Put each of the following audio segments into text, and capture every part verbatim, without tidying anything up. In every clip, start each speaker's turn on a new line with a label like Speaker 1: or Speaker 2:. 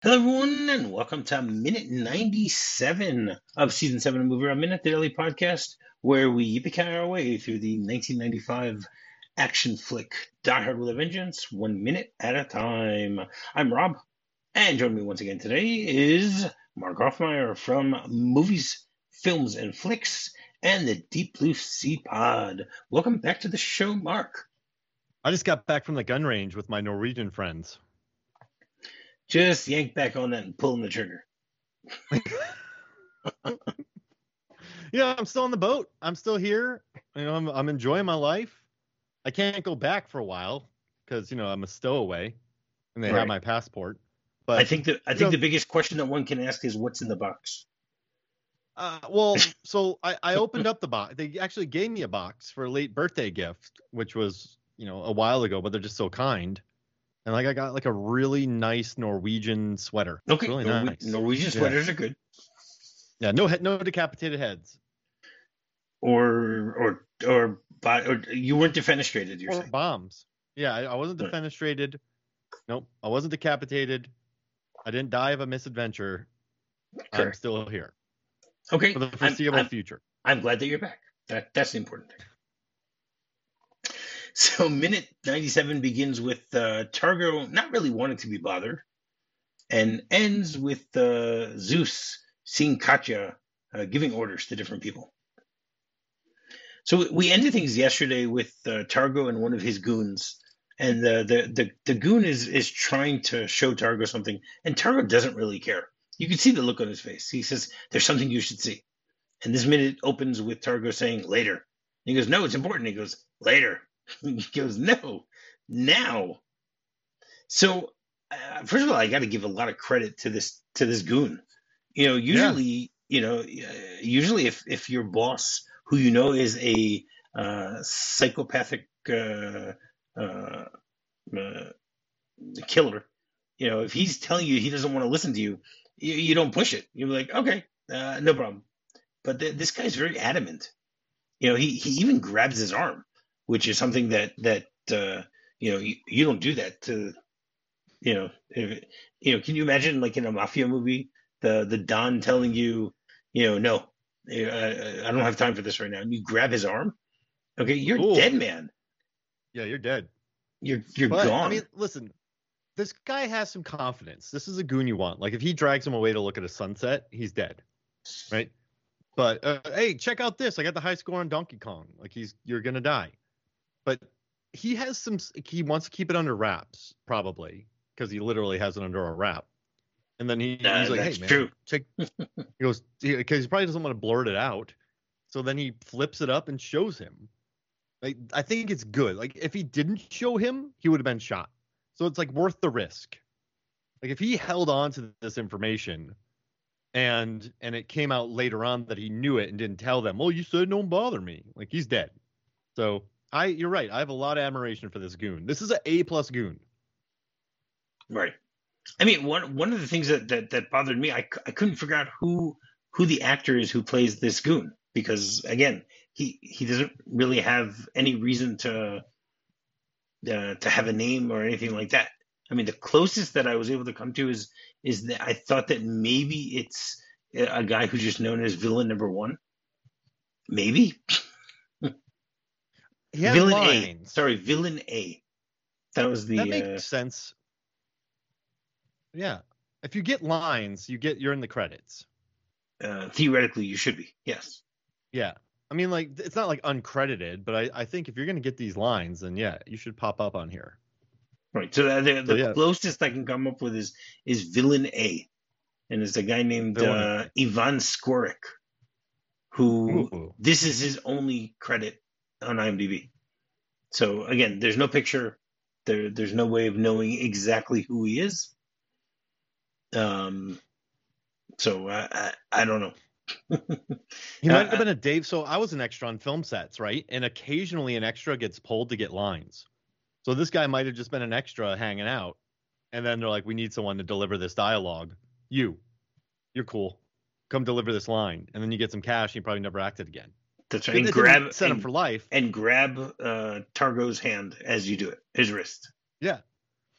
Speaker 1: Hello, everyone, and welcome to minute ninety-seven of season seven of Movie Round Minute, the daily podcast where we yippee our way through the nineteen ninety-five action flick Die Hard with a Vengeance, one minute at a time. I'm Rob, and joining me once again today is Mark Hoffmeyer from Movies, Films, and Flicks and the Deep Blue Sea Pod. Welcome back to the show, Mark.
Speaker 2: I just got back from the gun range with my Norwegian friends.
Speaker 1: Just yank back on that and pulling the trigger.
Speaker 2: Yeah, I'm still on the boat. I'm still here. You know, I'm I'm enjoying my life. I can't go back for a while because you know I'm a stowaway, and they
Speaker 1: Right.
Speaker 2: have my passport. But
Speaker 1: I think that I think
Speaker 2: know,
Speaker 1: the biggest question that one can ask is what's in the box.
Speaker 2: uh, well, so I, I opened up the box. They actually gave me a box for a late birthday gift, which was you know a while ago, but they're just so kind. And like I got like a really nice Norwegian sweater.
Speaker 1: Okay,
Speaker 2: Really
Speaker 1: Norwe-
Speaker 2: nice.
Speaker 1: Norwegian
Speaker 2: Yeah.
Speaker 1: sweaters are good.
Speaker 2: Yeah, no he- no decapitated heads.
Speaker 1: Or or or, by, or you weren't defenestrated. You're
Speaker 2: Or
Speaker 1: saying
Speaker 2: bombs. Yeah, I, I wasn't
Speaker 1: Right.
Speaker 2: defenestrated. Nope, I wasn't decapitated. I didn't die of a misadventure. I'm
Speaker 1: Correct.
Speaker 2: still here
Speaker 1: Okay,
Speaker 2: for the
Speaker 1: I'm,
Speaker 2: foreseeable
Speaker 1: I'm,
Speaker 2: future.
Speaker 1: I'm glad that you're back. That that's the important thing. So minute ninety-seven begins with uh, Targo not really wanting to be bothered, and ends with uh, Zeus seeing Katya uh, giving orders to different people. So we- we ended things yesterday with uh, Targo and one of his goons, and the, the the the goon is is trying to show Targo something, and Targo doesn't really care. You can see the look on his face. He says, "There's something you should see." And this minute opens with Targo saying, "Later." He goes, "No, it's important." He goes, "Later." He goes, "No, now." So uh, first of all, I got to give a lot of credit to this to this goon. You know, usually, you know, uh, usually if if your boss, who you know is a uh, psychopathic uh, uh, uh, killer, you know, if he's telling you he doesn't want to listen to you, you, you don't push it. You're like, okay, uh, no problem. But th- this guy's very adamant. You know, he, he even grabs his arm, which is something that that uh, you know you, you don't do that to you know if, you know. Can you imagine like in a mafia movie the the Don telling you you know no, I, I don't have time for this right now, and you grab his arm? Okay, you're
Speaker 2: Ooh.
Speaker 1: dead, man.
Speaker 2: Yeah, you're dead.
Speaker 1: You're you're
Speaker 2: But
Speaker 1: gone.
Speaker 2: I mean, listen, this guy has some confidence. This is a goon you want. Like if he drags him away to look at a sunset, he's dead, right? But uh, hey, check out this. I got the high score on Donkey Kong. Like he's you're gonna die. But he has some. He wants to keep it under wraps, probably because he literally has it under a wrap. And then he,
Speaker 1: Uh,
Speaker 2: he's like,
Speaker 1: that's
Speaker 2: "Hey, man,
Speaker 1: true.
Speaker 2: check." He goes because he probably doesn't want to blurt it out. So then he flips it up and shows him. Like I think it's good. Like if he didn't show him, he would have been shot. So it's like worth the risk. Like if he held on to this information and and it came out later on that he knew it and didn't tell them, well, you said don't bother me. Like he's dead. So I you're right. I have a lot of admiration for this goon. This is an A plus goon.
Speaker 1: Right. I mean, one one of the things that, that, that bothered me, I, c- I couldn't figure out who who the actor is who plays this goon, because again, he he doesn't really have any reason to uh, to have a name or anything like that. I mean, the closest that I was able to come to is is that I thought that maybe it's a guy who's just known as Villain Number One. Maybe
Speaker 2: He has
Speaker 1: Villain
Speaker 2: lines.
Speaker 1: A. Sorry, Villain A. That was the.
Speaker 2: That makes
Speaker 1: uh,
Speaker 2: sense. Yeah. If you get lines, you get you're in the credits.
Speaker 1: uh, theoretically, you should be. Yes.
Speaker 2: Yeah. I mean, like, it's not like uncredited, but I, I think if you're going to get these lines, then yeah, you should pop up on here.
Speaker 1: Right. So the, the,
Speaker 2: So,
Speaker 1: the
Speaker 2: yeah.
Speaker 1: closest I can come up with is is Villain A, and it's a guy named
Speaker 2: Villain
Speaker 1: uh, Ivan Skorik, who
Speaker 2: Ooh.
Speaker 1: this is his only credit on IMDb. So again, there's no picture. There, there's no way of knowing exactly who he is. Um. So I, I, I don't know.
Speaker 2: He might
Speaker 1: Uh,
Speaker 2: have been a Dave. So I was an extra on film sets, right? And occasionally an extra gets pulled to get lines. So this guy might have just been an extra hanging out. And then they're like, we need someone to deliver this dialogue. You, you're cool. Come deliver this line. And then you get some cash and you probably never acted again.
Speaker 1: That's
Speaker 2: It
Speaker 1: right. And
Speaker 2: didn't
Speaker 1: grab
Speaker 2: set him
Speaker 1: and,
Speaker 2: for life.
Speaker 1: and grab uh, Targo's hand as you do it, his wrist.
Speaker 2: Yeah. Like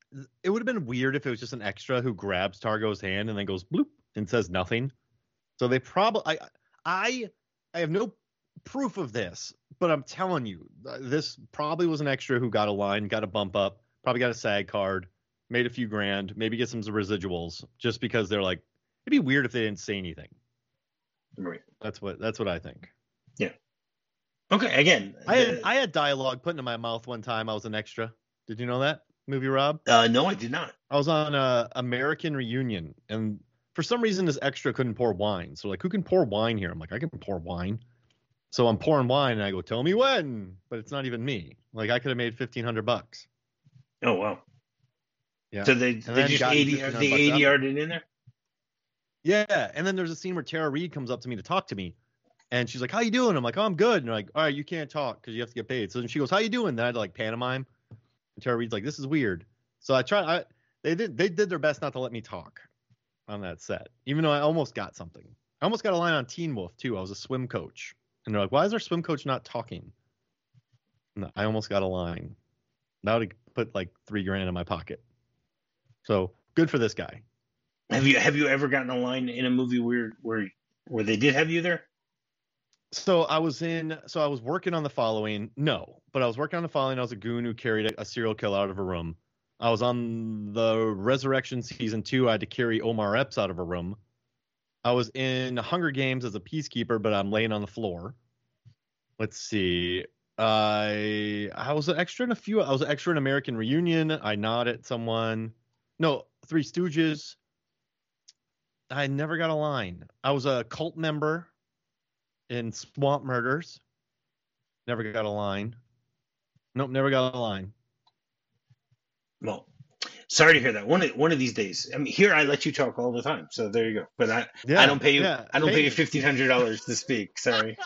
Speaker 2: it would have been weird if it was just an extra who grabs Targo's hand and then goes bloop and says nothing. So they probably, I, I, I have no proof of this, but I'm telling you, this probably was an extra who got a line, got a bump up, probably got a SAG card, made a few grand, maybe get some residuals, just because they're like, it'd be weird if they didn't say anything.
Speaker 1: Right.
Speaker 2: That's what that's what I think.
Speaker 1: Yeah. Okay. Again,
Speaker 2: I had
Speaker 1: the,
Speaker 2: I had dialogue put into my mouth one time. I was an extra. Did you know that movie, Rob?
Speaker 1: uh, no, I did not.
Speaker 2: I was on a American Reunion, and for some reason, this extra couldn't pour wine. So like, who can pour wine here? I'm like, I can pour wine. So I'm pouring wine, and I go, tell me when. But it's not even me. Like, I could have made fifteen hundred bucks.
Speaker 1: Oh wow.
Speaker 2: Yeah.
Speaker 1: So they
Speaker 2: And
Speaker 1: they
Speaker 2: then
Speaker 1: just
Speaker 2: got
Speaker 1: eighty
Speaker 2: fifteen hundred
Speaker 1: they
Speaker 2: bucks
Speaker 1: eighty
Speaker 2: after.
Speaker 1: yarded in there.
Speaker 2: Yeah, and then there's a scene where Tara Reid comes up to me to talk to me, and she's like, "How you doing?" I'm like, "Oh, I'm good." And they're like, "All right, you can't talk because you have to get paid." So then she goes, "How you doing?" Then I had to like pantomime, and Tara Reid's like, "This is weird." So I tried. I they did they did their best not to let me talk on that set, even though I almost got something. I almost got a line on Teen Wolf too. I was a swim coach, and they're like, "Why is our swim coach not talking?" And I almost got a line. That would have put like three grand in my pocket. So good for this guy.
Speaker 1: Have you have you ever gotten a line in a movie where where where they did have you there?
Speaker 2: So I was in, so I was working on The Following. No, but I was working on The Following. I was a goon who carried a, a serial killer out of a room. I was on the Resurrection season two. I had to carry Omar Epps out of a room. I was in Hunger Games as a peacekeeper, but I'm laying on the floor. Let's see. I I was an extra in a few. I was an extra in American Reunion. I nod at someone. No, Three Stooges. I never got a line. I was a cult member in Swamp Murders. Never got a line. Nope, never got a line.
Speaker 1: Well, sorry to hear that. One of one of these days. I mean, here I let you talk all the time, so there you go. But I
Speaker 2: Yeah,
Speaker 1: I don't pay you
Speaker 2: yeah,
Speaker 1: I don't
Speaker 2: pay
Speaker 1: pay you
Speaker 2: me.
Speaker 1: fifteen hundred dollars to speak. Sorry.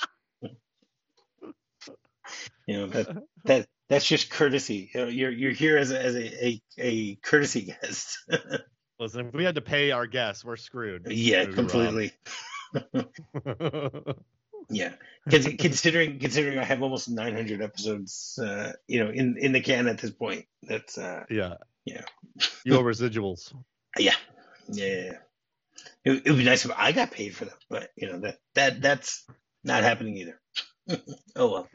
Speaker 1: You know that that that's just courtesy. You know, you're you're here as a as a a, a courtesy guest.
Speaker 2: Listen, if we had to pay our guests, we're screwed.
Speaker 1: Yeah,
Speaker 2: Maybe,
Speaker 1: completely.
Speaker 2: Rob.
Speaker 1: Yeah, Cons- considering considering I have almost nine hundred episodes, uh, you know, in in the can at this point. That's uh,
Speaker 2: yeah.
Speaker 1: yeah,
Speaker 2: You owe residuals.
Speaker 1: yeah, yeah. yeah, yeah. It, it would be nice if I got paid for them, but you know that that that's not happening either. Oh well.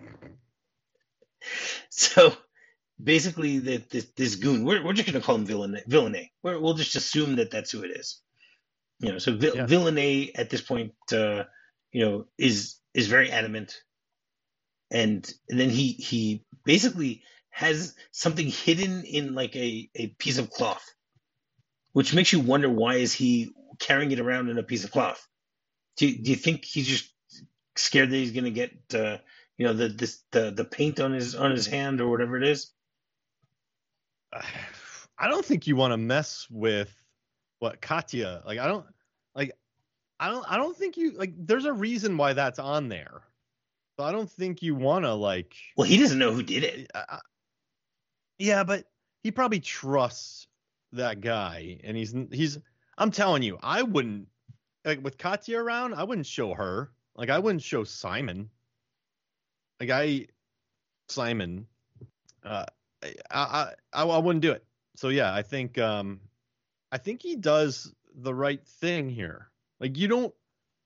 Speaker 1: So basically, the, this this goon, we're we're just gonna call him Villain Villain. We're, we'll just assume that that's who it is. You know, so Vi-
Speaker 2: Yeah.
Speaker 1: Villain at this point, uh, you know, is is very adamant, and, and then he he basically has something hidden in like a, a piece of cloth, which makes you wonder why is he carrying it around in a piece of cloth? Do you, do you think he's just scared that he's gonna get uh, you know the this the the paint on his on his hand or whatever it is?
Speaker 2: I don't think you want to mess with what Katya. Like I don't like I don't I don't think you like there's a reason why that's on there. So I don't think you want to like
Speaker 1: Well, he doesn't know who did it.
Speaker 2: uh, yeah, but he probably trusts that guy and he's he's I'm telling you, I wouldn't like with Katya around, I wouldn't show her. Like I wouldn't show Simon. Like I Simon uh I I I, I wouldn't do it. So yeah, I think um I think he does the right thing here. Like you don't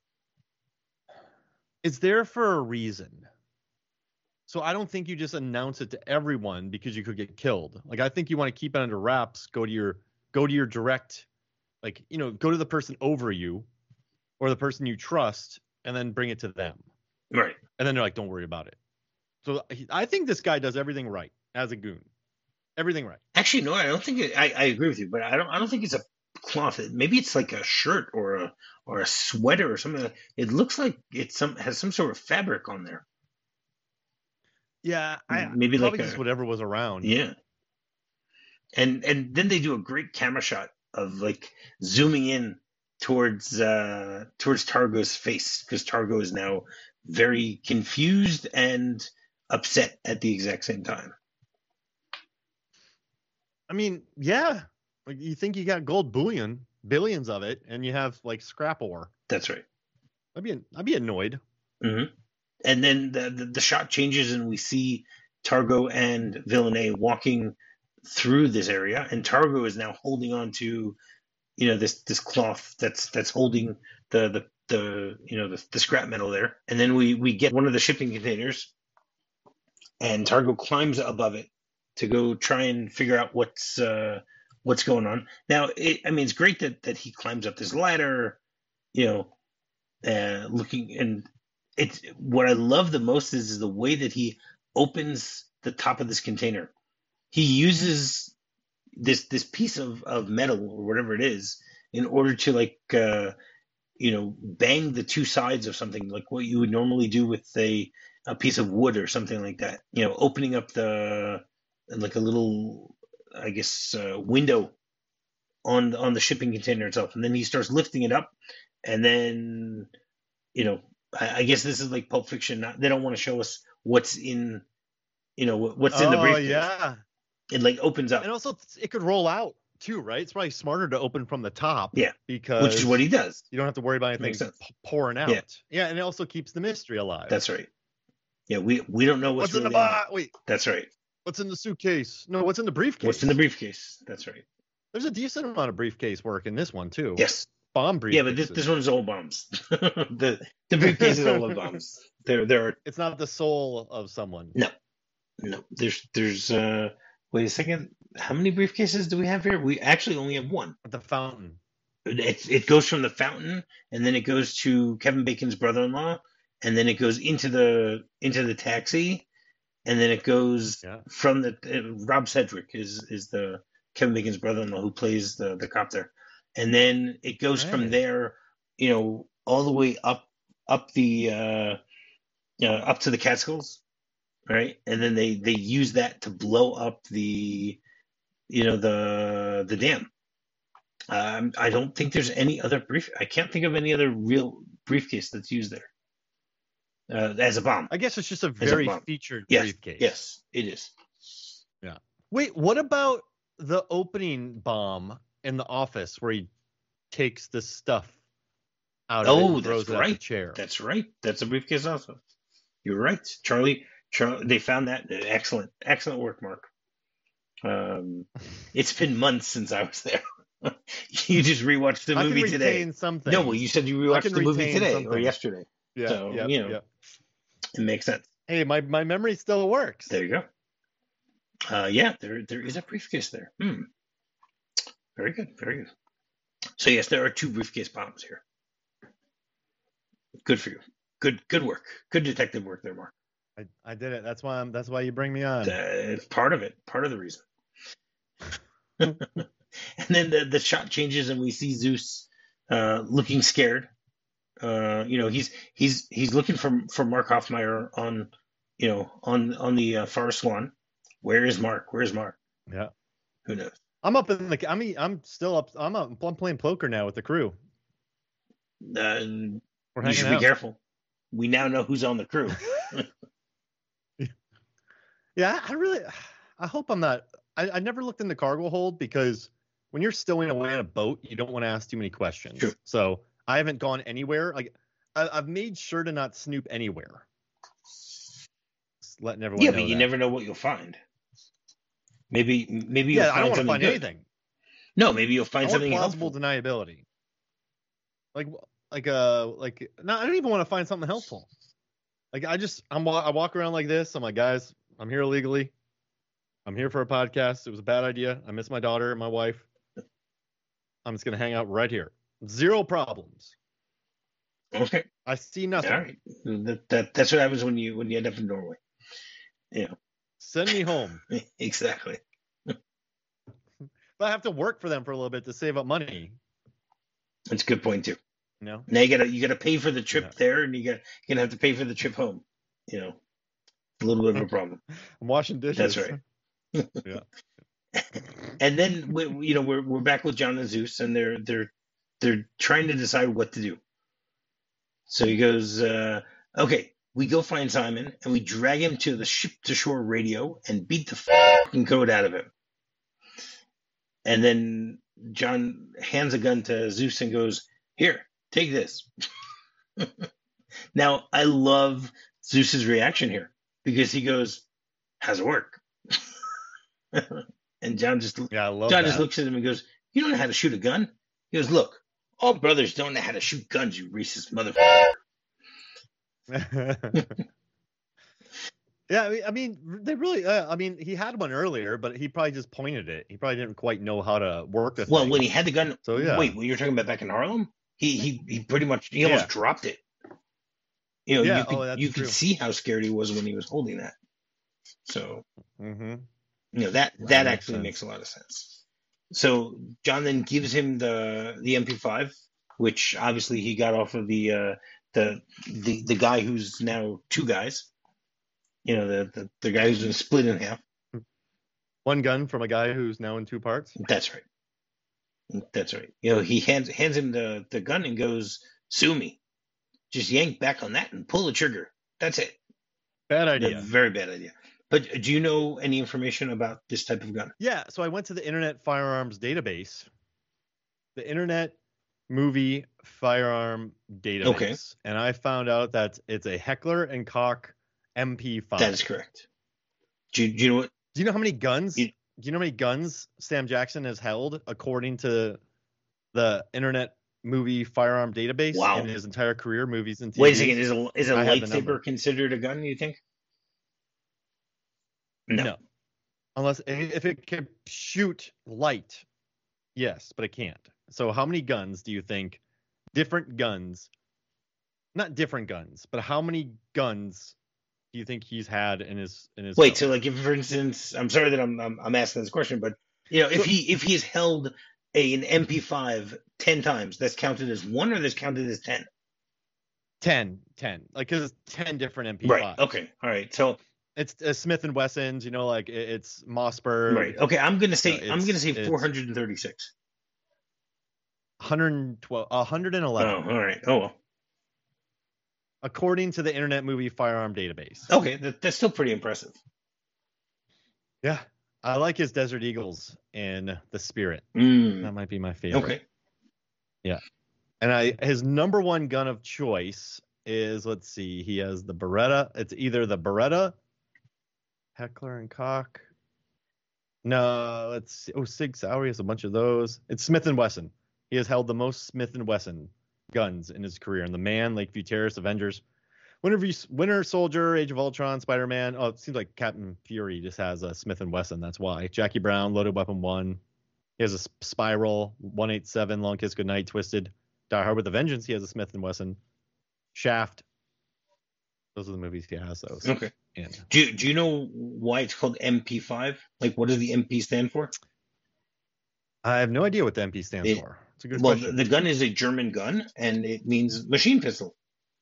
Speaker 2: it's there for a reason. So I don't think you just announce it to everyone because you could get killed. Like I think you want to keep it under wraps, go to your go to your direct like, you know, go to the person over you or the person you trust and then bring it to them.
Speaker 1: Right.
Speaker 2: And then they're like, don't worry about it. So I think this guy does everything right as a goon. Everything right.
Speaker 1: Actually, no, I don't think it, I, I agree with you, but I don't. I don't think it's a cloth. Maybe it's like a shirt or a or a sweater or something. It looks like it's some has some sort of fabric on there.
Speaker 2: Yeah, I
Speaker 1: Maybe
Speaker 2: probably
Speaker 1: like
Speaker 2: just
Speaker 1: a,
Speaker 2: whatever was around.
Speaker 1: yeah. And and then they do a great camera shot of like zooming in towards uh, towards Targo's face because Targo is now very confused and upset at the exact same time.
Speaker 2: I mean, yeah. Like you think you got gold bullion, billions of it, and you have like scrap ore.
Speaker 1: That's right.
Speaker 2: I'd be I'd be annoyed.
Speaker 1: Mm-hmm. And then the, the the shot changes, and we see Targo and Villeneuve walking through this area, and Targo is now holding on to, you know, this this cloth that's that's holding the the the you know the, the scrap metal there, and then we we get one of the shipping containers, and Targo climbs above it to go try and figure out what's uh, what's going on. Now, it, I mean, it's great that that he climbs up this ladder, you know, uh, looking, and it's what I love the most is, is the way that he opens the top of this container. He uses this this piece of, of metal or whatever it is in order to like uh, you know bang the two sides of something, like what you would normally do with a a piece of wood or something like that. You know, opening up the like a little, I guess, uh, window on on the shipping container itself, and then he starts lifting it up, and then you know I, I guess this is like Pulp Fiction. Not, they don't want to show us what's in, you know, what's in
Speaker 2: oh,
Speaker 1: the briefcase.
Speaker 2: yeah.
Speaker 1: It like opens up,
Speaker 2: and also it could roll out too, right? It's probably smarter to open from the top.
Speaker 1: Yeah,
Speaker 2: because
Speaker 1: which is what he does.
Speaker 2: You don't have to worry about anything p- pouring out.
Speaker 1: Yeah.
Speaker 2: yeah, and it also keeps the mystery alive.
Speaker 1: That's right. Yeah, we we don't know what's,
Speaker 2: what's
Speaker 1: really
Speaker 2: in the box. Wait,
Speaker 1: that's right.
Speaker 2: What's in the suitcase? No, what's in the briefcase?
Speaker 1: What's in the briefcase? That's right.
Speaker 2: There's a decent amount of briefcase work in this one too.
Speaker 1: Yes.
Speaker 2: Bomb briefcase.
Speaker 1: Yeah, but this this one's all bombs. the the briefcase is all of bombs. There there are.
Speaker 2: It's not the soul of someone.
Speaker 1: No, no. There's there's uh. Wait a second. How many briefcases do we have here? We actually only have one.
Speaker 2: The fountain.
Speaker 1: It it goes from the fountain, and then it goes to Kevin Bacon's brother-in-law, and then it goes into the into the taxi, and then it goes
Speaker 2: yeah.
Speaker 1: from the uh, Rob Sedgwick is is the Kevin Bacon's brother-in-law who plays the the cop there, and then it goes
Speaker 2: right.
Speaker 1: from there, you know, all the way up up the uh, you know, up to the Catskills, right? And then they they use that to blow up the, you know, the the dam. Um, I don't think there's any other brief. I can't think of any other real briefcase that's used there uh, as a bomb.
Speaker 2: I guess it's just a very
Speaker 1: a
Speaker 2: featured
Speaker 1: yes,
Speaker 2: briefcase.
Speaker 1: Yes, it is.
Speaker 2: Yeah. Wait, what about the opening bomb in the office where he takes the stuff out of
Speaker 1: oh,
Speaker 2: it and throws
Speaker 1: that's
Speaker 2: it
Speaker 1: right.
Speaker 2: out the chair?
Speaker 1: That's right. That's a briefcase also. You're right, Charlie. Charlie, they found that. Excellent, excellent work, Mark. Um, it's been months since I was there. You just rewatched the
Speaker 2: I
Speaker 1: movie
Speaker 2: can
Speaker 1: today.
Speaker 2: retain something.
Speaker 1: No, well, you said you rewatched the movie today
Speaker 2: something.
Speaker 1: or yesterday.
Speaker 2: Yeah,
Speaker 1: so,
Speaker 2: yep,
Speaker 1: you know,
Speaker 2: yep.
Speaker 1: it makes sense.
Speaker 2: Hey, my, my memory still works.
Speaker 1: There you go. Uh, yeah, there there is a briefcase there. Hmm. Very good, very good. So yes, there are two briefcase bombs here. Good for you. Good good work. Good detective work there, Mark.
Speaker 2: I, I did it. That's why I'm. That's why you bring me on.
Speaker 1: Uh, it's part of it. Part of the reason. And then the, the shot changes, and we see Zeus uh, looking scared. Uh, you know, he's he's he's looking for for Mark Hoffmeyer on, you know, on on the uh, Forest Swan. Where is Mark? Where's Mark?
Speaker 2: Yeah.
Speaker 1: Who knows?
Speaker 2: I'm up in the. I mean, I'm still up. I'm up. I'm playing poker now with the crew.
Speaker 1: Uh,
Speaker 2: We're
Speaker 1: you should
Speaker 2: out.
Speaker 1: be careful. We now know who's on the crew.
Speaker 2: Yeah, I really. I hope I'm not. I, I never looked in the cargo hold because when you're stowing away on a boat, you don't want to ask too many questions.
Speaker 1: True.
Speaker 2: So I haven't gone anywhere. Like I, I've made sure to not snoop anywhere. Just letting everyone
Speaker 1: Yeah,
Speaker 2: know
Speaker 1: but you
Speaker 2: that.
Speaker 1: never know what you'll find. Maybe maybe
Speaker 2: Yeah,
Speaker 1: you'll
Speaker 2: I
Speaker 1: find
Speaker 2: don't want to
Speaker 1: something
Speaker 2: find
Speaker 1: good.
Speaker 2: anything.
Speaker 1: No, maybe you'll
Speaker 2: I
Speaker 1: find
Speaker 2: want
Speaker 1: something
Speaker 2: plausible
Speaker 1: helpful.
Speaker 2: deniability. Like like uh like no, I don't even want to find something helpful. Like I just I'm I walk around like this. I'm like, guys, I'm here illegally. I'm here for a podcast. It was a bad idea. I miss my daughter and my wife. I'm just gonna hang out right here. Zero problems.
Speaker 1: Okay.
Speaker 2: I see nothing.
Speaker 1: All right. That, that that's what happens when you when you end up in Norway. Yeah.
Speaker 2: Send me home.
Speaker 1: Exactly.
Speaker 2: But I have to work for them for a little bit to save up money.
Speaker 1: That's a good point too.
Speaker 2: You know?
Speaker 1: Now you gotta you gotta pay for the trip
Speaker 2: Yeah.
Speaker 1: there, and you got you're gonna have to pay for the trip home. You know, a little bit of a problem.
Speaker 2: I'm washing dishes.
Speaker 1: That's right.
Speaker 2: Yeah.
Speaker 1: And then we, you know we're we're back with John and Zeus, and they're they're they're trying to decide what to do. So he goes, uh, okay, we go find Simon, and we drag him to the ship to shore radio and beat the fucking code out of him. And then John hands a gun to Zeus and goes, here, take this. Now, I love Zeus's reaction here because he goes, how's it work? And John just
Speaker 2: Yeah, I love
Speaker 1: John
Speaker 2: that.
Speaker 1: just looks at him and goes, "You don't know how to shoot a gun?" He goes, "Look, all brothers don't know how to shoot guns, you racist motherfucker."
Speaker 2: Yeah, I mean, I mean, they really. Uh, I mean, he had one earlier, but he probably just pointed it. He probably didn't quite know how to work the
Speaker 1: Well,
Speaker 2: thing.
Speaker 1: when he had the gun,
Speaker 2: So yeah.
Speaker 1: wait, when you're talking about back in Harlem, he he he pretty much he almost
Speaker 2: Yeah.
Speaker 1: dropped it. You know,
Speaker 2: Yeah,
Speaker 1: you could
Speaker 2: oh, that's
Speaker 1: you
Speaker 2: true.
Speaker 1: could see how scared he was when he was holding that. So,
Speaker 2: Mm-hmm.
Speaker 1: you know, that
Speaker 2: That
Speaker 1: that
Speaker 2: makes
Speaker 1: actually
Speaker 2: sense.
Speaker 1: makes a lot of sense. So John then gives him the the M P five, which obviously he got off of the uh, the the the guy who's now two guys. You know, the the, the guy who's been split in half.
Speaker 2: One gun from a guy who's now in two parts.
Speaker 1: That's right. That's right. You know, he hands hands him the, the gun and goes, "Sue me. Just yank back on that and pull the trigger. That's it."
Speaker 2: Bad
Speaker 1: A
Speaker 2: idea.
Speaker 1: very bad idea. But do you know any information about this type of gun?
Speaker 2: Yeah, so I went to the Internet Firearms Database, the Internet Movie Firearm Database,
Speaker 1: Okay.
Speaker 2: and I found out that it's a Heckler and Koch M P five.
Speaker 1: That is correct. Do you, do you know what?
Speaker 2: Do you know how many guns?
Speaker 1: You,
Speaker 2: do you know how many guns Sam Jackson has held according to the Internet Movie Firearm Database
Speaker 1: Wow.
Speaker 2: in his entire career, movies and T V?
Speaker 1: wait a second. Is a is a
Speaker 2: I have the number.
Speaker 1: lightsaber considered a gun? You think? No.
Speaker 2: No. Unless if it can shoot light, yes, but it can't. So how many guns do you think? Different guns, not different guns, but how many guns do you think he's had in his in his?
Speaker 1: Wait.
Speaker 2: film?
Speaker 1: So, like, if for instance, I'm sorry that I'm I'm, I'm asking this question, but you know, if
Speaker 2: So-
Speaker 1: he if he has held a, an M P five ten times, that's counted as one, or that's counted as ten?
Speaker 2: ten, ten, like because it's ten different M P fives.
Speaker 1: Right. Okay. All right. So.
Speaker 2: It's uh, Smith and Wessons, you know, like it, it's Mossberg.
Speaker 1: Right. Okay. I'm gonna say
Speaker 2: No,
Speaker 1: I'm
Speaker 2: it's-
Speaker 1: gonna say
Speaker 2: it's-
Speaker 1: four hundred thirty-six.
Speaker 2: one hundred twelve, one hundred eleven,
Speaker 1: Oh, all right. Oh well.
Speaker 2: according to the Internet Movie Firearm Database.
Speaker 1: Okay, that, that's still pretty impressive.
Speaker 2: Yeah, I like his Desert Eagles in The Spirit.
Speaker 1: Mm,
Speaker 2: That might be my favorite.
Speaker 1: okay.
Speaker 2: And I his number one gun of choice is, let's see, he has the Beretta. It's either the Beretta, Heckler and Koch. No, let's see. Oh, Sig Sauer has a bunch of those. It's Smith and Wesson. He has held the most Smith and Wesson guns in his career. And the Man, Lakeview Terrace, Avengers, Winter, v- Winter Soldier, Age of Ultron, Spider-Man. Oh, it seems like Captain Fury just has a Smith and Wesson. That's why. Jackie Brown, Loaded Weapon One. He has a Sp- Spiral, one eighty-seven, Long Kiss Goodnight, Twisted, Die Hard with a Vengeance. He has a Smith and Wesson. Shaft. Those are the movies he has. Those.
Speaker 1: Okay.
Speaker 2: And
Speaker 1: Do you, do you know why it's called M P five? Like, what does the M P stand for?
Speaker 2: I have no idea what the M P stands
Speaker 1: It-
Speaker 2: for. It's a good
Speaker 1: Well, the,
Speaker 2: question.
Speaker 1: the gun is a German gun, and it means machine pistol.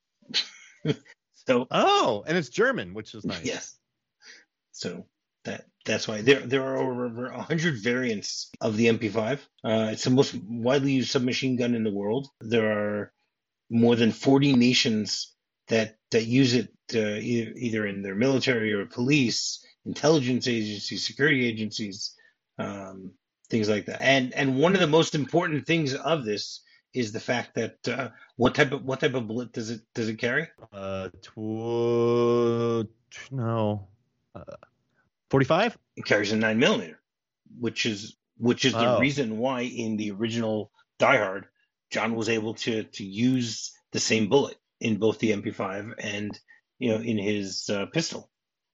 Speaker 1: So
Speaker 2: Oh, and it's German, which is nice.
Speaker 1: yes. So that that's why there there are over a hundred variants of the M P five. Uh, it's the most widely used submachine gun in the world. There are more than forty nations that that use it uh, either, either in their military or police, intelligence agencies, security agencies, um, things like that. And and one of the most important things of this is the fact that uh, what type of what type of bullet does it does it carry?
Speaker 2: Uh, tw- no, uh, forty-five.
Speaker 1: It carries a nine millimeter, which is which is the
Speaker 2: Oh.
Speaker 1: reason why in the original Die Hard, John was able to to use the same bullet in both the M P five and you know in his uh, pistol.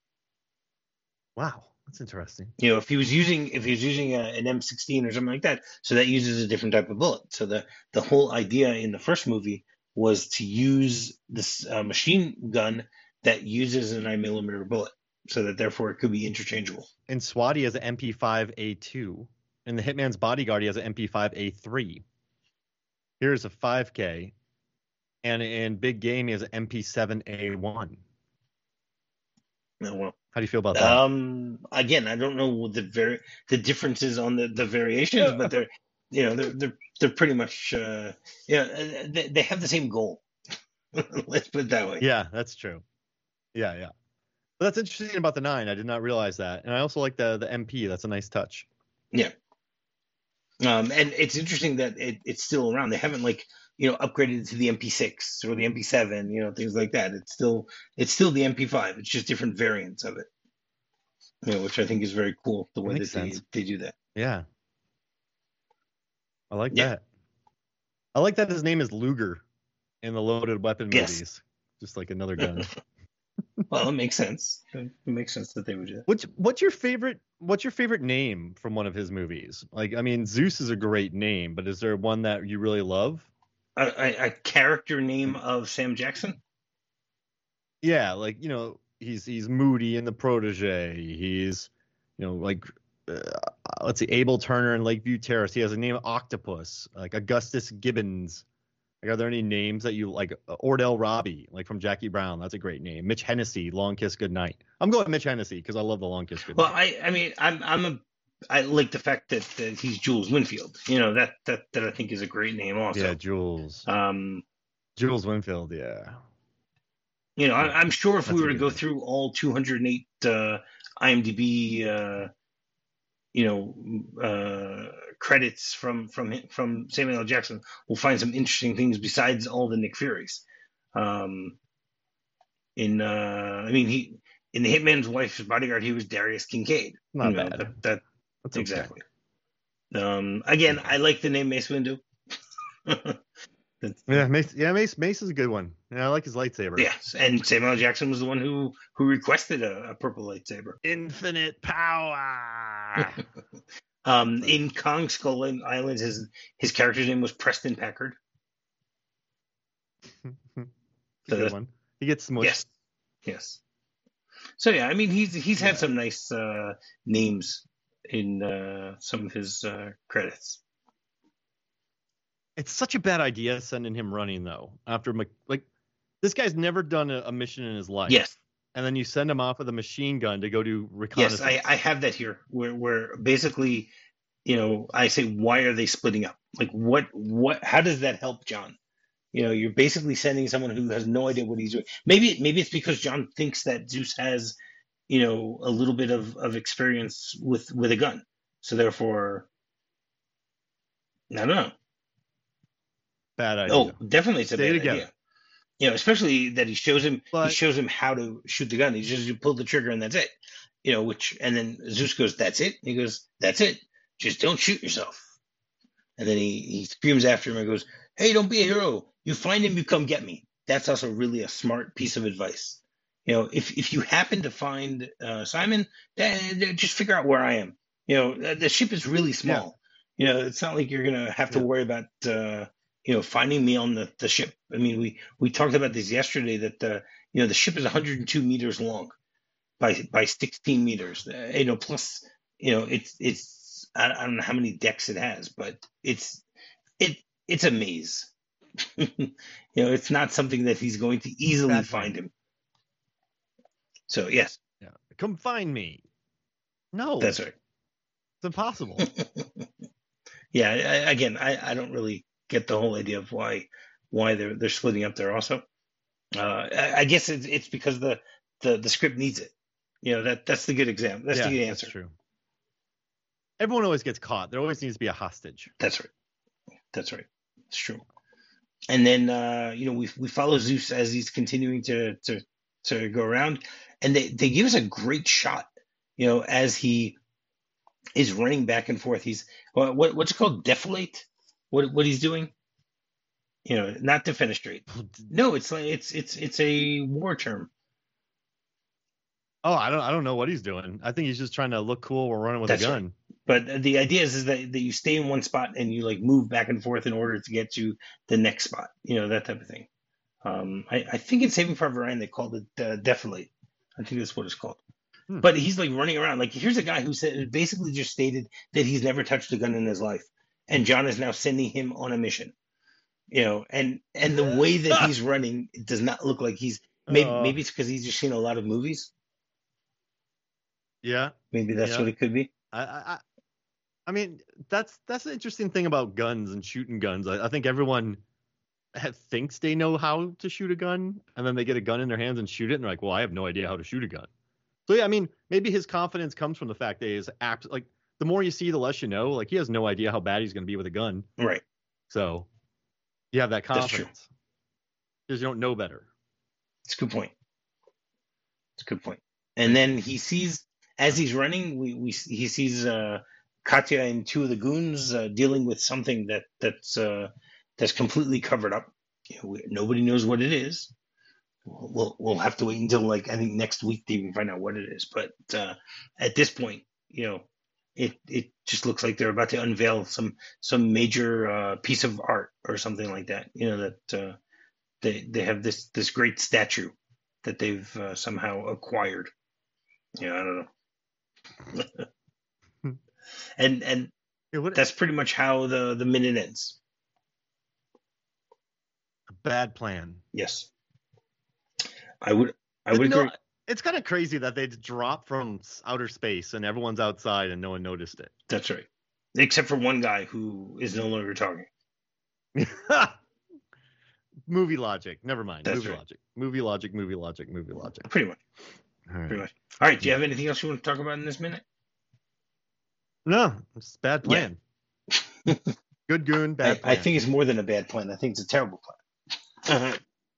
Speaker 2: Wow, that's interesting.
Speaker 1: You know, if he was using if he was using a, an M sixteen or something like that, so that uses a different type of bullet. So the the whole idea in the first movie was to use this uh, machine gun that uses a nine millimeter bullet, so that therefore it could be interchangeable.
Speaker 2: In SWAT, he has an M P five A two. In the Hitman's Bodyguard, he has an M P five A three. Here's a five K. And in Big Game, he has an M P seven A one.
Speaker 1: Oh, well,
Speaker 2: How do you feel about that?
Speaker 1: um, again, I don't know what the very the differences on the, the variations, but they're you know they're they're they're pretty much uh, yeah they, they have the same goal. Let's put it that way.
Speaker 2: Yeah, that's true. Yeah, yeah. But that's interesting about the nine. I did not realize that. And I also like the the M P. That's a nice touch.
Speaker 1: Yeah. Um, and it's interesting that it, it's still around. They haven't like you know upgraded it to the M P six or the M P seven, you know things like that. It's still it's still the M P five. It's just different variants of it. you know, which I think is very cool the
Speaker 2: That
Speaker 1: way
Speaker 2: makes
Speaker 1: that they,
Speaker 2: sense.
Speaker 1: they do that.
Speaker 2: Yeah, I like
Speaker 1: Yeah.
Speaker 2: that. I like that his name is Luger in the Loaded Weapon
Speaker 1: Yes.
Speaker 2: movies. Just like another gun.
Speaker 1: Well, it makes sense. It makes sense that they would do that.
Speaker 2: What's what's your favorite what's your favorite name from one of his movies? Like, I mean, Zeus is a great name, but is there one that you really love?
Speaker 1: A, a, a character name of Sam Jackson?
Speaker 2: Yeah, like, you know, he's he's Moody in The Protege. He's, you know, like uh, let's see, Abel Turner in Lakeview Terrace. He has a name Octopus, like Augustus Gibbons. Like, are there any names that you like? Uh, Ordell Robbie, like from Jackie Brown. That's a great name. Mitch Hennessy, Long Kiss Goodnight. I'm going Mitch Hennessy because I love the Long Kiss
Speaker 1: Well,
Speaker 2: Goodnight.
Speaker 1: I, I mean, I'm, I'm a, I like the fact that, that he's Jules Winfield. You know, that, that, that I think is a great name also.
Speaker 2: Yeah, Jules.
Speaker 1: Um,
Speaker 2: Jules Winfield, yeah.
Speaker 1: You know,
Speaker 2: Yeah,
Speaker 1: I, I'm sure if we
Speaker 2: that's a
Speaker 1: were to
Speaker 2: good
Speaker 1: go
Speaker 2: name.
Speaker 1: through all two hundred eight uh, IMDb, uh, you know, uh, credits from from him- from Samuel L. Jackson, we'll find some interesting things besides all the Nick Furies. Um, in, uh, I mean, he in the Hitman's Wife's Bodyguard, he was Darius Kincaid.
Speaker 2: Not
Speaker 1: You know,
Speaker 2: bad.
Speaker 1: that that
Speaker 2: That's okay.
Speaker 1: exactly. Um, again,
Speaker 2: Okay.
Speaker 1: I like the name Mace Windu. That's-
Speaker 2: Yeah, Mace. Yeah, Mace. Mace is a good one. Yeah, I like his lightsaber.
Speaker 1: Yes, and Samuel L. Jackson was the one who who requested a, a purple lightsaber.
Speaker 2: Infinite power.
Speaker 1: Um, in Kong Skull Island, his his character's name was Preston Packard.
Speaker 2: It's a
Speaker 1: So
Speaker 2: good
Speaker 1: that's-
Speaker 2: one. He gets smushed.
Speaker 1: Yes, yes. So yeah, I mean, he's he's had
Speaker 2: Yeah.
Speaker 1: some nice uh, names in uh, some of his uh, credits.
Speaker 2: It's such a bad idea sending him running though. After Mc- like, this guy's never done a, a mission in his life.
Speaker 1: Yes,
Speaker 2: And then you send him off with a machine gun to go do
Speaker 1: yes,
Speaker 2: reconnaissance.
Speaker 1: I, I have that here, where where basically, you know, I say, why are they splitting up? Like, what what? How does that help John? You know, you're basically sending someone who has no idea what he's doing. Maybe maybe it's because John thinks that Zeus has, you know, a little bit of, of experience with with a gun, so therefore, I don't know.
Speaker 2: Bad idea.
Speaker 1: Oh, definitely it's a
Speaker 2: Stay
Speaker 1: bad
Speaker 2: together.
Speaker 1: idea. You know, especially that he shows him
Speaker 2: But-
Speaker 1: he shows him how to shoot the gun. He just you pull the trigger and that's it. You know, which and then Zeus goes, "That's it." He goes, "That's it. Just don't shoot yourself." And then he he screams after him and goes, "Hey, don't be a hero. You find him, you come get me." That's also really a smart piece of advice. You know, if if you happen to find uh, Simon, then just figure out where I am. You know, the, the ship is really small. You know, it's not like you're gonna have to
Speaker 2: Yeah.
Speaker 1: worry about uh, you know finding me on the, the ship. I mean, we we talked about this yesterday that the you know the ship is one hundred two meters long by by sixteen meters. Uh, you know, plus you know it's it's I, I don't know how many decks it has, but it's it it's a maze. You know, it's not something that he's going to easily
Speaker 2: That's
Speaker 1: find
Speaker 2: right.
Speaker 1: him. So yes,
Speaker 2: Yeah. Come find me. No,
Speaker 1: that's right.
Speaker 2: it's impossible.
Speaker 1: Yeah, I, again, I, I don't really get the whole idea of why why they're they're splitting up there. Also, uh, I, I guess it's it's because the, the the script needs it. You know that that's the good example. That's
Speaker 2: yeah,
Speaker 1: the good
Speaker 2: that's
Speaker 1: answer.
Speaker 2: true. Everyone always gets caught. There always needs to be a hostage.
Speaker 1: That's right. That's right. It's true. And then uh, you know we we follow Zeus as he's continuing to to to go around, and they they give us a great shot. You know, as he is running back and forth. He's what what- what's it called? Deflate. What what he's doing? You know, not defenestrate. No, it's like it's it's it's a war term.
Speaker 2: Oh, I don't I don't know what he's doing. I think he's just trying to look cool while running with
Speaker 1: That's
Speaker 2: a
Speaker 1: right.
Speaker 2: gun.
Speaker 1: But the idea is, is that, that you stay in one spot and you like move back and forth in order to get to the next spot. You know, that type of thing. Um, I, I think in Saving Private Ryan they called it uh, defilate. I think that's what it's called.
Speaker 2: Hmm.
Speaker 1: But he's like running around. Like here's a guy who said basically just stated that he's never touched a gun in his life, and John is now sending him on a mission. You know, and and the way that he's running, it does not look like he's maybe
Speaker 2: Uh,
Speaker 1: maybe it's because he's just seen a lot of movies.
Speaker 2: Yeah.
Speaker 1: Maybe that's
Speaker 2: Yeah.
Speaker 1: what it could be.
Speaker 2: I, I, I mean, that's that's the interesting thing about guns and shooting guns. I, I think everyone ha- thinks they know how to shoot a gun, and then they get a gun in their hands and shoot it, and they're like, "Well, I have no idea how to shoot a gun." So yeah, I mean, maybe his confidence comes from the fact that he's apt. Like, the more you see, the less you know. Like, he has no idea how bad he's going to be with a gun.
Speaker 1: Right.
Speaker 2: So you have that
Speaker 1: That's true.
Speaker 2: confidence because you don't know better.
Speaker 1: It's a good point. It's a good point. And then he sees, as he's running, we, we he sees uh, Katya and two of the goons uh, dealing with something that that's uh, that's completely covered up. You know, we, nobody knows what it is. We'll we'll have to wait until like I think next week to even find out what it is. But uh, at this point, you know, it it just looks like they're about to unveil some some major uh, piece of art or something like that. You know that uh, they they have this this great statue that they've uh, somehow acquired. Yeah, I don't know. and and
Speaker 2: Yeah, what,
Speaker 1: that's pretty much how the the minute ends.
Speaker 2: a bad plan.
Speaker 1: Yes, I would I
Speaker 2: But,
Speaker 1: would
Speaker 2: you know,
Speaker 1: agree.
Speaker 2: it's kind of crazy that they drop from s- outer space and everyone's outside and no one noticed it.
Speaker 1: That's right. Except for one guy who is no longer talking.
Speaker 2: Movie logic. Never mind.
Speaker 1: That's
Speaker 2: movie
Speaker 1: right.
Speaker 2: logic. Movie logic. Movie logic. Movie logic.
Speaker 1: Pretty much.
Speaker 2: All right.
Speaker 1: Pretty much. All right. Do you have anything else you want to talk about in this minute?
Speaker 2: No, it's a bad plan. Good goon,
Speaker 1: I,
Speaker 2: bad
Speaker 1: I
Speaker 2: plan.
Speaker 1: think it's more than a bad plan. I think it's a terrible plan.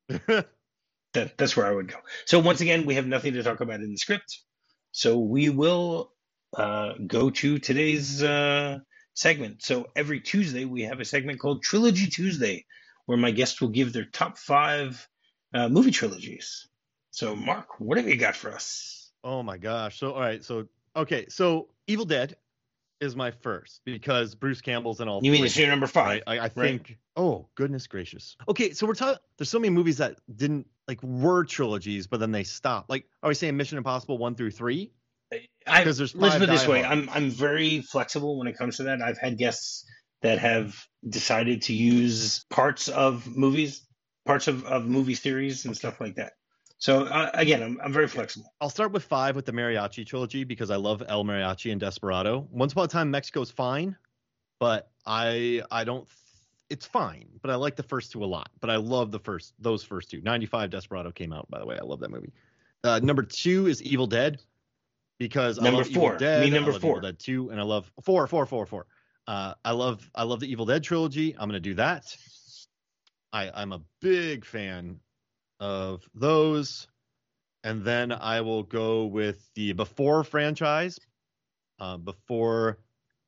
Speaker 1: that, that's where I would go. So once again, we have nothing to talk about in the script. So we will uh, go to today's uh, segment. So every Tuesday, we have a segment called Trilogy Tuesday, where my guests will give their top five uh, movie trilogies. So Mark, what have you got for us?
Speaker 2: Oh my gosh. So all right. So okay. So Evil Dead is my first because Bruce Campbell's in all.
Speaker 1: You mean
Speaker 2: three,
Speaker 1: it's your number five?
Speaker 2: right? I, I think. Oh goodness gracious. Okay, so we're talking. There's so many movies that didn't like were trilogies, but then they stopped. Like, are we saying Mission Impossible one through three?
Speaker 1: I,
Speaker 2: Because there's
Speaker 1: let's
Speaker 2: five
Speaker 1: put it this
Speaker 2: Die
Speaker 1: way:
Speaker 2: Hard.
Speaker 1: I'm I'm very flexible when it comes to that. I've had guests that have decided to use parts of movies, parts of, of movie series, and
Speaker 2: Okay.
Speaker 1: stuff like that. So uh, again, I'm I'm very flexible.
Speaker 2: I'll start with five with the Mariachi trilogy because I love El Mariachi and Desperado. Once Upon a Time in Mexico is fine, but I I don't. It's fine, but I like the first two a lot. But I love the first those first two. ninety-five Desperado came out, by the way. I love that movie. Uh, number two is Evil Dead because
Speaker 1: Number
Speaker 2: I love
Speaker 1: four.
Speaker 2: Evil Dead.
Speaker 1: Me, number
Speaker 2: I love
Speaker 1: four.
Speaker 2: Evil Dead two, and I love four, four, four, four. Uh, I love I love the Evil Dead trilogy. I'm gonna do that. I I'm a big fan of those. And then I will go with the Before franchise, uh, Before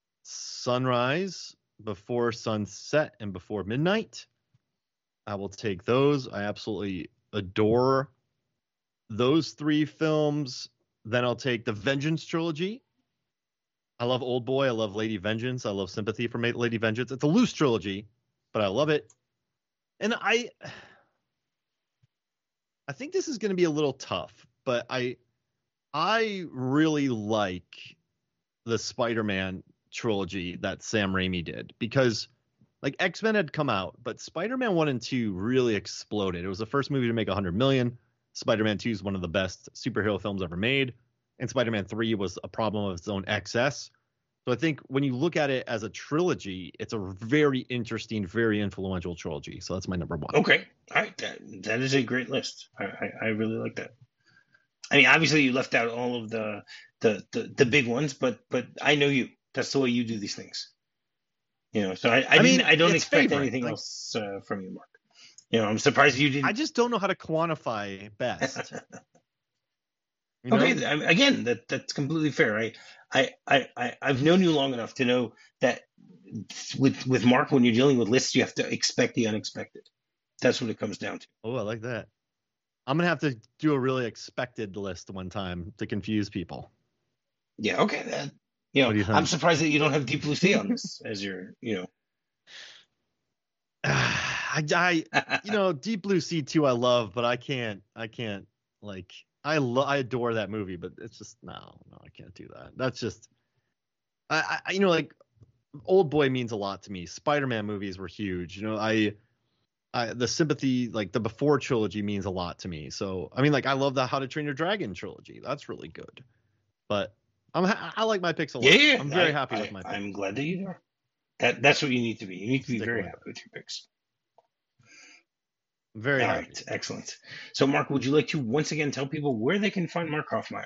Speaker 2: Sunrise, Before Sunset, and Before Midnight. I will take those. I absolutely adore those three films. Then I'll take the Vengeance trilogy. I love Old Boy. I love Lady Vengeance. I love Sympathy for Lady Vengeance. It's a loose trilogy, but I love it. And I... I think this is going to be a little tough, but I I really like the Spider-Man trilogy that Sam Raimi did because like X-Men had come out, but Spider-Man one and two really exploded. It was the first movie to make one hundred million. Spider-Man two is one of the best superhero films ever made, and Spider-Man three was a problem of its own excess. So I think when you look at it as a trilogy, it's a very interesting, very influential trilogy. So that's my number one.
Speaker 1: Okay, all right, that that is a great list. I, I, I really like that. I mean, obviously you left out all of the the, the the big ones, but but I know you. That's the way you do these things. You know, so I I,
Speaker 2: I mean,
Speaker 1: didn't, I don't
Speaker 2: it's
Speaker 1: expect
Speaker 2: favorite.
Speaker 1: anything
Speaker 2: Like-
Speaker 1: else uh, from you, Mark. You know, I'm surprised you didn't.
Speaker 2: I just don't know how to quantify best. You know?
Speaker 1: Okay, I, again, that that's completely fair. I, I, I, I, I've known you long enough to know that with with Mark, when you're dealing with lists, you have to expect the unexpected. That's what it comes down to.
Speaker 2: Oh, I like that. I'm gonna have to do a really expected list one time to confuse people.
Speaker 1: Yeah, okay. That, you know,
Speaker 2: What do you think?
Speaker 1: I'm surprised that you don't have Deep Blue Sea on this as your, you
Speaker 2: I, I, you know, Deep Blue Sea two, I love, but I can't, I can't, like, I lo- I adore that movie, but it's just no, no, I can't do that. That's just, I, I, you know, like, Old Boy means a lot to me. Spider-Man movies were huge. You know, I, I, the Sympathy, like the Before trilogy means a lot to me. So, I mean, like, I love the How to Train Your Dragon trilogy. That's really good. But I'm, ha- I like my picks a lot.
Speaker 1: yeah, yeah.
Speaker 2: I'm very
Speaker 1: I,
Speaker 2: happy
Speaker 1: I,
Speaker 2: with my picks.
Speaker 1: I'm glad that you are. That that's what you need to be. You need to be
Speaker 2: Stick
Speaker 1: very
Speaker 2: with it.
Speaker 1: happy with your picks.
Speaker 2: I'm very
Speaker 1: All
Speaker 2: happy.
Speaker 1: right, excellent. So, Mark, would you like to once again tell people where they can find Mark Hoffmeyer?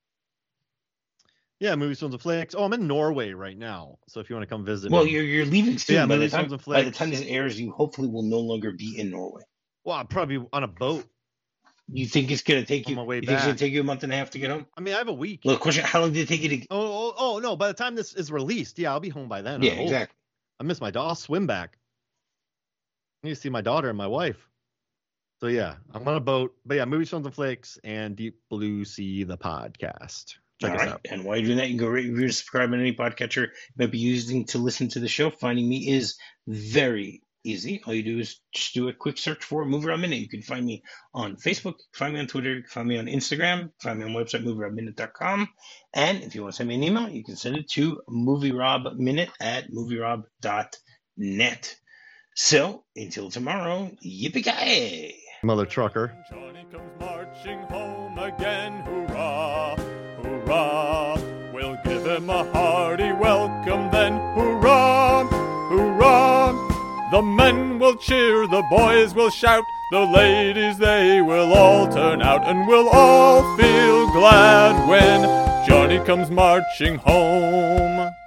Speaker 2: Yeah, Movies, Films, and Flicks. Oh, I'm in Norway right now. So if you want to come visit
Speaker 1: Well,
Speaker 2: me.
Speaker 1: you're you're leaving soon.
Speaker 2: Yeah,
Speaker 1: by, the
Speaker 2: movies,
Speaker 1: time,
Speaker 2: films, and
Speaker 1: by the
Speaker 2: flicks.
Speaker 1: time this airs, you hopefully will no longer be in Norway.
Speaker 2: Well, I'm probably on a boat.
Speaker 1: You think it's gonna take
Speaker 2: On
Speaker 1: you?
Speaker 2: my way
Speaker 1: You think it's gonna
Speaker 2: back.
Speaker 1: take you a month and a half to get home?
Speaker 2: I mean, I have a week.
Speaker 1: Well, question: how long did it take you to?
Speaker 2: Oh, oh, oh no! By the time this is released, yeah, I'll be home by then.
Speaker 1: Yeah,
Speaker 2: I hope.
Speaker 1: exactly.
Speaker 2: I miss my dog. I'll swim back. I need to see my daughter and my wife. So yeah, I'm on a boat. But yeah, Movie Stones and Flicks and Deep Blue Sea, the podcast. Check
Speaker 1: All
Speaker 2: us
Speaker 1: right.
Speaker 2: out.
Speaker 1: And while you're doing that, you can go rate, review, subscribe on any podcatcher you might be using to listen to the show. Finding me is very easy. All you do is just do a quick search for Movie Rob Minute. You can find me on Facebook, find me on Twitter, you can find me on Instagram, find me on my website, movie rob minute dot com. And if you want to send me an email, you can send it to movierobminute at movie rob dot net. So until tomorrow, yippee-ki-yay!
Speaker 2: Mother trucker.
Speaker 3: Johnny comes marching home again, hurrah, hurrah. We'll give him a hearty welcome then, hurrah, hurrah. The men will cheer, the boys will shout, the ladies they will all turn out, and we'll all feel glad when Johnny comes marching home.